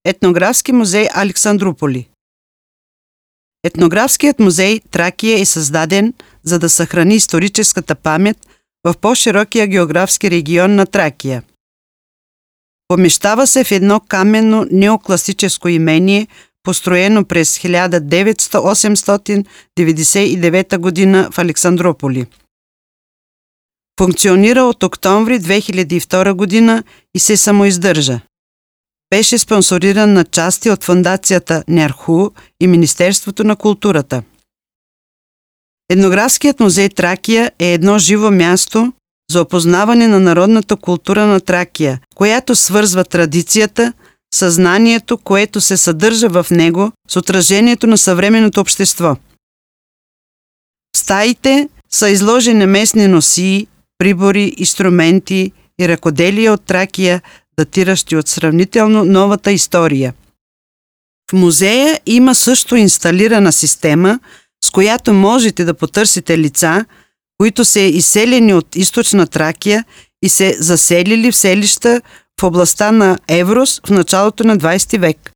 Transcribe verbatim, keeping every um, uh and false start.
Етнографски музей Александруполи. Етнографският музей Тракия е създаден, за да съхрани историческата памет в по-широкия географски регион на Тракия. Помещава се в едно каменно неокласическо имение, построено през хиляда осемстотин деветдесет и девета година в Александруполи. Функционира от октомври две хиляди и втора година и се самоиздържа. Беше спонсориран на части от фондацията НЕРХУ и Министерството на културата. Етнографският музей Тракия е едно живо място за опознаване на народната култура на Тракия, която свързва традицията, съзнанието, което се съдържа в него, с отражението на съвременното общество. В стаите са изложени местни носии, прибори, инструменти и ръкоделия от Тракия, датиращи от сравнително новата история. В музея има също инсталирана система, с която можете да потърсите лица, които са изселени от източна Тракия и се заселили в селища в областта на Еврос в началото на двадесети век.